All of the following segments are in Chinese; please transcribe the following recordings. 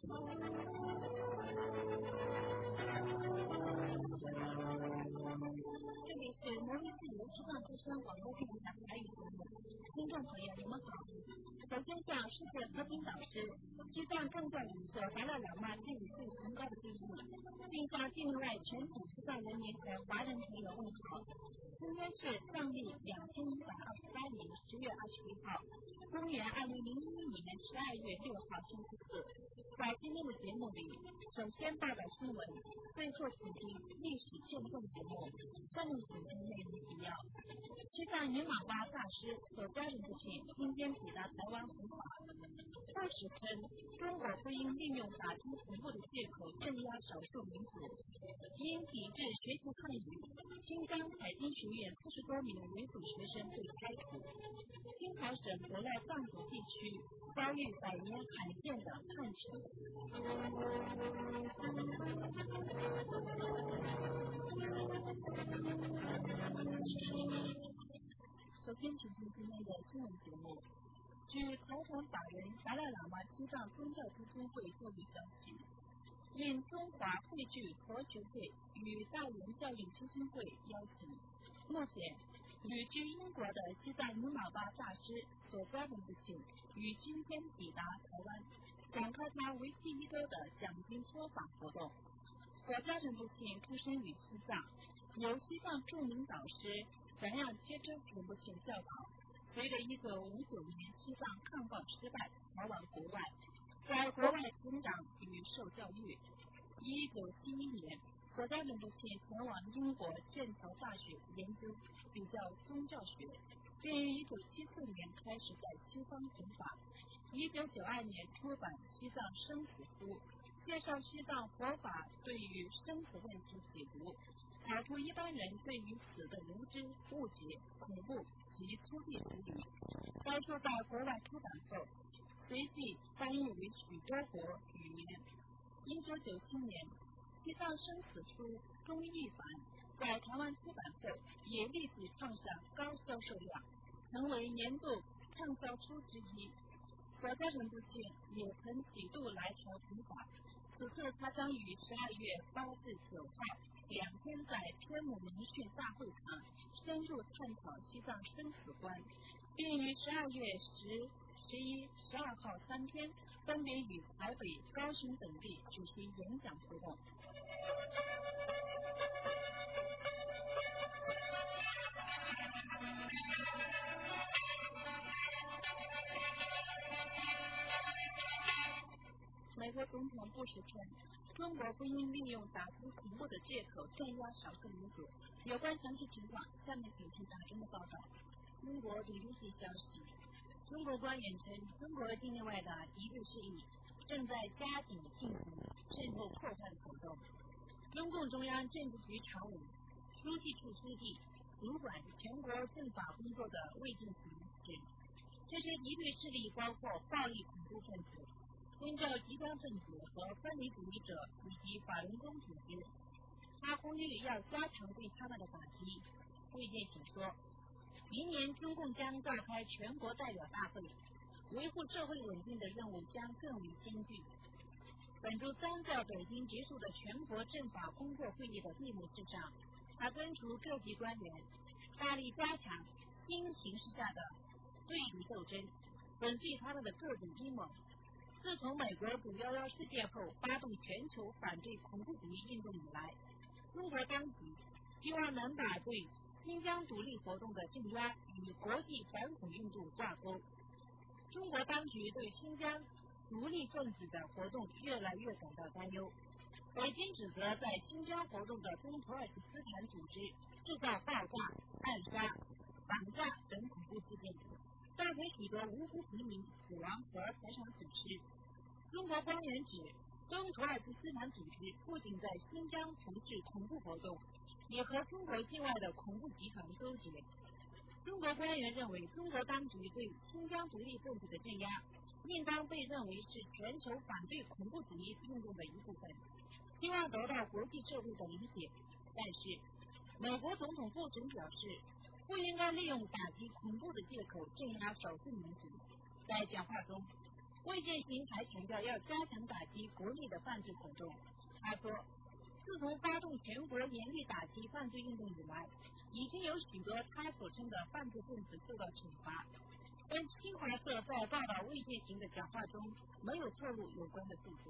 这里是挪威自由西藏之声广播电台华语节目，听众朋友你们好。首先向世界和平导师、西藏政教领袖达赖喇嘛致以最崇高的敬意，并向境内外全体西藏人民和华人朋友问好。今天是藏历2128年10月21号，公元2001年12月6号星期四。在今天的节目里，首先报道新闻，最后请听历史见证节目。下面请听内容提要：西藏云玛巴大师所家人不幸今天抵达台湾弘法。当时称中国不应利用打击恐怖的借口镇压少数民族，因抵制学习汉语，新疆财经学院40多名维族学生被开除。青海省国外藏族地区遭遇100年罕见的旱情。首先请听今天的新闻节目。据财团法人达赖喇嘛西藏宗教基金会获悉消息，应中华汇聚佛学会与大连教育基金会邀请，目前旅居英国的西藏云玛巴大师所家人不幸于今天抵达台湾，展开他为期1周的讲经说法活动。所家人不幸出生于西藏，由西藏著名导师咱样切真仁波切教导。随着1959年西藏抗暴失败，逃往国外，在国外成长与受教育。1971年，所家人不幸前往英国剑桥大学研究比较宗教学，并于1974年开始在西方弘法。1992年出版《西藏生死书》，介绍西藏佛法对于生死问题解读，找出一般人对于死的无知、误解、恐怖及粗鄙处理。该书在国外出版后，随即翻译为许多国语言。1997年，《西藏生死书》中译版在台湾出版后，也立即创下高销售量，成为年度畅销书之一。所家人不幸也曾几度来朝弘法，此次他将于12月8至9号2天在天母民训大会场深入探讨西藏生死观，并于12月10、11、12号3天分别与台北、高雄等地举行演讲活动。美国总统布什称，中国不应利用打击恐怖的借口镇压少数民族。有关详细情况，下面请听大中的报道。中国 BBC 消息，中国官员称，中国境内外的敌对势力正在加紧进行渗透破坏的活动。中共中央政治局常委、书记处书记主管全国政法工作的魏晋行指，这些敌对势力包括暴力恐怖分子、宗教极端分子和分离主义者以及法轮功组织。他呼吁要加强对他们的打击。魏建行说，明年中共将召开全国代表大会，维护社会稳定的任务将更为艰巨。本周3在北京结束的全国政法工作会议的闭幕式上，他敦促各级官员大力加强新形势下的对敌斗争，粉碎他们的各种阴谋。自从美国911事件后发动全球反对恐怖主义运动以来，中国当局希望能把对新疆独立活动的镇压与国际反恐运动挂钩。中国当局对新疆独立分子的活动越来越感到担忧。北京指责在新疆活动的东土耳其斯坦组织制造爆炸、暗杀、绑架等恐怖事件，造成许多无辜平民死亡和财产损失。中国官员指，东土耳其斯坦组织不仅在新疆从事恐怖活动，也和中国境外的恐怖集团勾结。中国官员认为，中国当局对新疆独立分子的镇压应当被认为是全球反对恐怖主义运动的一部分，希望得到国际社会的理解。但是，美国总统布什表示，不应该利用打击恐怖的借口镇压少数民族。在讲话中，布魏建行还强调要加强打击国内的犯罪活动。他说，自从发动全国严厉打击犯罪运动以来，已经有许多他所称的犯罪分子受到惩罚。但新华社在报道魏建行的讲话中没有透露有关的数字。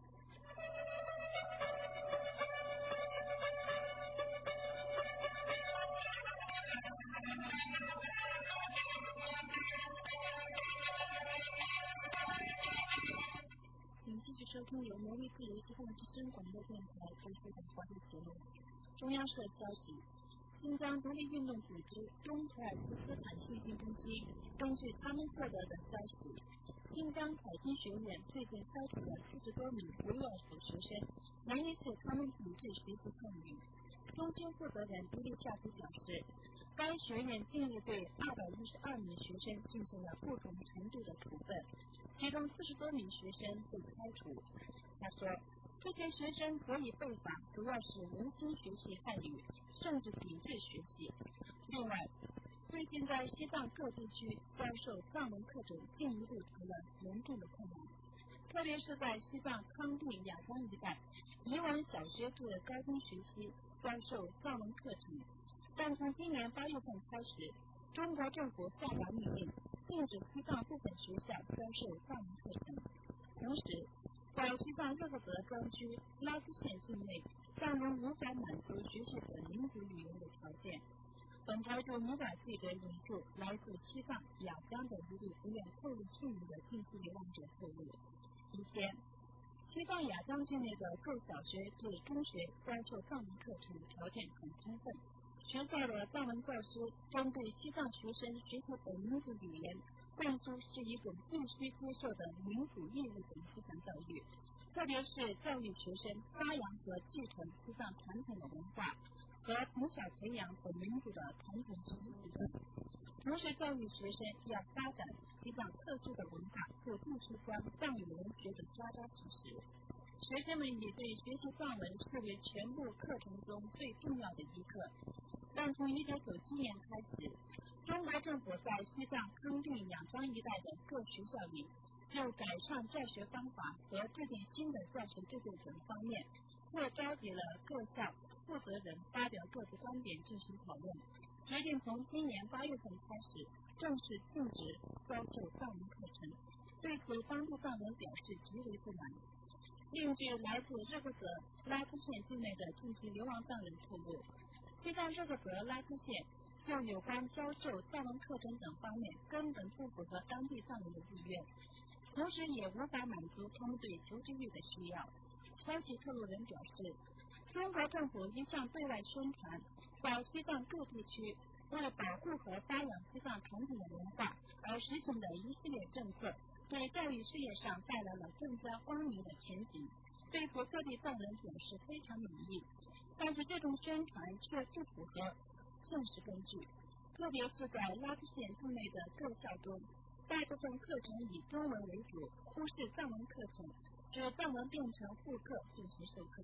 请继续收听由挪威自由西方之声广播电台播出的华语节目。中央社消息，新疆独立运动组织东土尔其斯坦信息中心根据他们获得的消息，新疆财经学院最近开除了40多名维吾尔族学生，原因是他们抵制学习汉语。中心负责人迪丽夏普表示，该学院近日对212名学生进行了不同程度的处分，其中40多名学生被开除。他说，这些学生所以被罚，主要是无心学习汉语，甚至抵制学习。另外，最近在西藏各地区教授藏文课程进一步成了严重的困难，特别是在西藏康定雅江一带，以往小学至高中学期教授藏文课程，但从今年8月份开始，中国政府下达命令，禁止西藏部分学校教授藏文课程。同时，在西藏热河泽专区拉孜县境内，藏人无法满足学习本民族语言的条件。本台驻尼瓦记者引述来自西藏雅江的一位不愿透露姓名的近期流亡者透露，以前西藏雅江境内的各小学至中学教授藏文课程条件很充分，学校的藏文教师针对西藏学生学习本民族语言灌输是一种必须接受的民主义务的思想教育，特别是教育学生发扬和继承西藏传统的文化和从小培养本民族的传统知识系统，同时教育学生要发展西藏特殊的文化和必须将藏语文学的扎扎实实。学生们也对学习藏文视为全部课程中最重要的一课。但从1997年开始，中国政府在西藏康定雅江一带的各学校里，就改善教学方法和制定新的教学制度等方面，或召集了各校负责人发表各自观点进行讨论，决定从今年8月份开始正式禁止教授藏文课程。对此，当地藏人表示极为不满。另据来自热河泽拉孜县境内的近期流亡藏人透露，西藏热河泽拉孜县就有关教授藏文课程等方面根本不符合当地藏人的意愿，同时也无法满足他们对求知欲的需要。消息透露人表示，中国政府一向对外宣传，在西藏各地区为保护和发扬西藏传统的文化而实行的一系列政策，对教育事业上带来了更加光明的前景。对此，各地藏人表示非常满意，但是这种宣传却不符合现实根据，特别是在拉孜县境内的各校中，大部分课程以中文为主，忽视藏文课程，使藏文变成副课进行授课。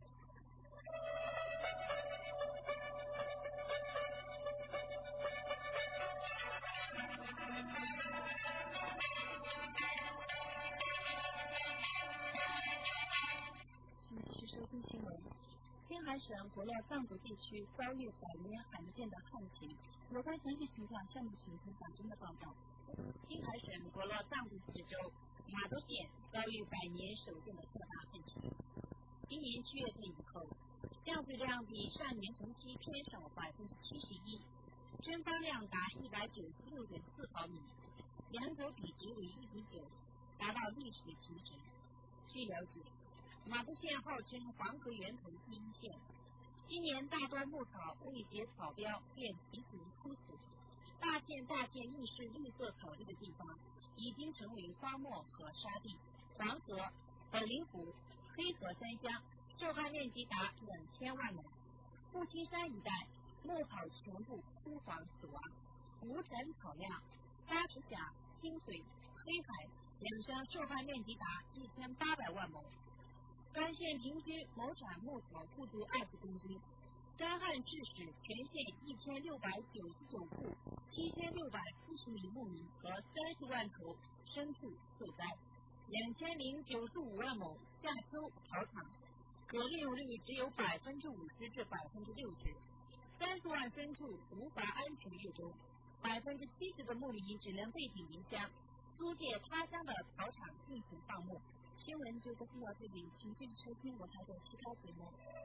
请继续收听新闻。青海省博洛藏族地区遭遇100年罕见的旱情，有关详细情况，下面请听党中的报道。青海省博洛藏族自治州玛都县遭遇100年首见的特大旱情。今年7月份以后，降水量比上年同期偏少71%，蒸发量达196.4毫米，两者比值为1:9，达到历史极值。据了解，玛都县号称黄河源头第一县，今年大多牧草未结草标便提前枯死，大片亦是绿色草地的地方，已经成为荒漠和沙地。黄河、本林湖、黑河3乡受旱面积达2000万亩。富青山一带牧草全部枯黄死亡，无产草量巴什峡、清水、黑海两乡受旱面积达1800万亩。该县平均亩产牧草不足20公斤，干旱致使全县1699户、7640名牧民和30万头牲畜受灾。 2095万亩夏秋草场，可利用率只有50%至60%，30万牲畜无法安全越冬，70%的牧民只能背井离乡，租借他乡的草场进行放牧。新闻就播送到这里，请继续收听我台的其他节目。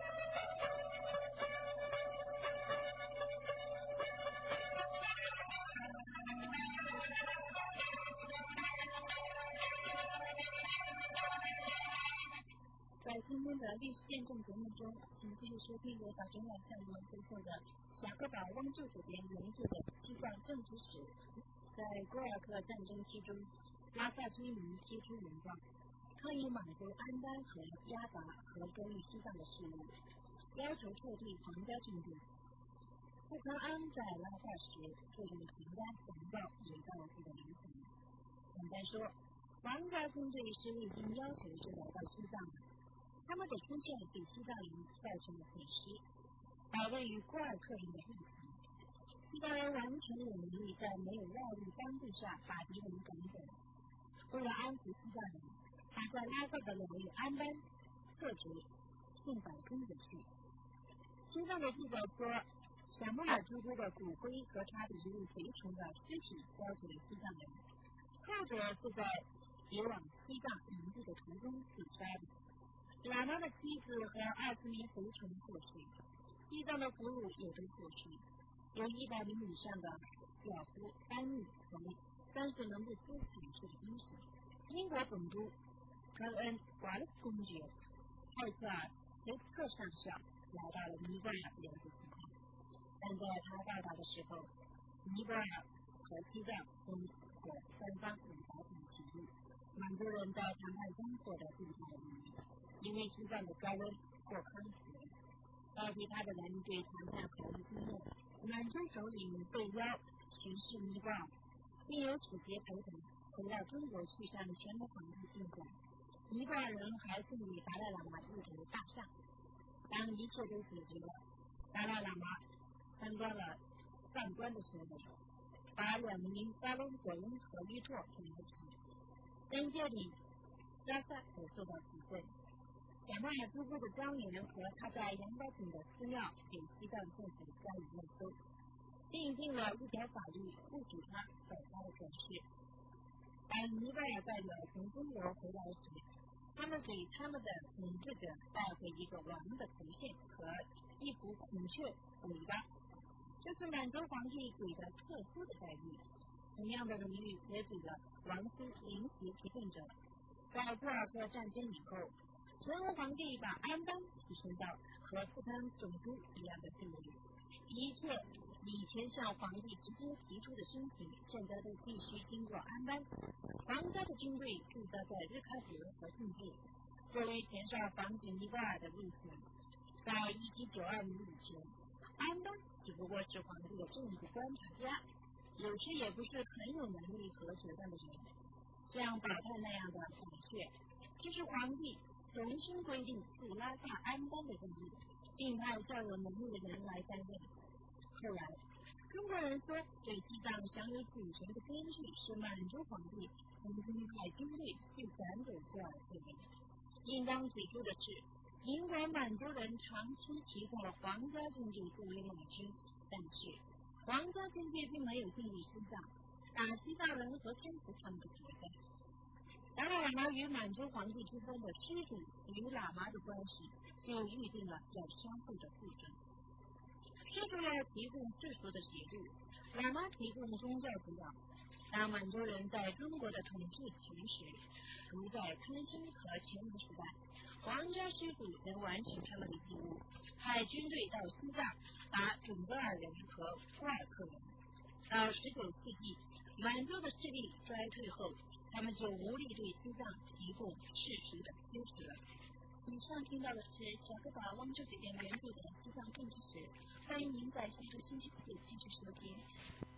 在今天的历史见证节目中，请继续收听由法中外向我们播送的雅各堡汪助主编原著的西藏政治史。在郭尔克战争期中，拉萨居民提出文状，抗议满洲安丹和压达和干预西藏的事务，要求撤退皇家军队。布康安在拉萨时，这种皇家广告也到处的流行。简单说，皇家军队是未经要求就来到西藏的。他们的出现给西藏人造成了损失，保卫与郭尔克人的立场。西藏人完全有能力在没有外力帮助下把敌人赶走。为了安抚西藏人，他在拉萨的老友安班撤职，送返中国去。西藏的记载说，小木尔猪猪的骨灰和他的一位随从的尸体交给了西藏人，后者是在前往西藏营地的途中自杀的。喇嘛的妻子和20名随从过世，西藏的俘虏也都过世，有100名以上的小夫翻译从30门布斯阐述的东西。英国总督科恩瓦勒公爵泰瑟尔雷斯特上校来到了尼泊尔了解情况，但在他到达的时候，尼泊尔和西藏分和三方已达成协议，满洲人在谈判中获得最大的利益。因为西藏的高温或康复，代替他的人对谈判毫无经验，满洲首领被邀巡视尼泊尔，并有使节陪同回到中国去向全国皇帝进贡。尼泊尔人还送给达赖喇嘛一头大象。当一切都解决了，达赖喇嘛参观了藏官的时候，把2名巴隆佐恩和于拓请来起，跟这里拉萨可受到处分。小麦尔猪猪的庄园和他在羊角井的资料给西藏政府加以没收，并定了一条法律不许他在他的管事。当尼泊尔代表从中国回来时，他们给他们的统治者带回一个王的头衔和一幅孔雀尾巴，这是满洲皇帝给的特殊的待遇。同样的荣誉也给了王室临时提供者。在郭尔克战争以后，成武皇帝把安班提升到和富康总督一样的地位，一切以前向皇帝直接提出的申请，现在都必须经过安班。皇家的军队驻扎在日喀则和定制，作为前哨防止尼泊尔的入侵。在1792年以前，安班只不过是皇帝的政治观察家，有时也不是很有能力和手段的人。像保泰那样的孔雀，这是皇帝重新规定驻拉萨安班的任务，并派较有能力的人来担任。后来，中国人说对西藏享有主权的根据是满洲皇帝曾经派军队去赶走郭尔克人。应当指出的是，尽管满洲人长期提供了皇家军队作为马军，但是皇家军队并没有进入西藏，打西藏人和天竺他们的决战。达赖喇嘛与满洲皇帝之间的施主与喇嘛的关系就预定了要相互的互争。施主要提供世俗的协助，喇嘛提供宗教指导。当满洲人在中国的统治权时，如在康熙和乾隆时代，皇家施主能完成他们的义务，派军队到西藏打准噶尔人和郭尔克人。到19世纪，满洲的势力衰退后，他们就无力对西藏提供事实的支持了。以上听到的是雅各堡汪助主编原著的西藏政治史，欢迎您在下周星期四继续收听。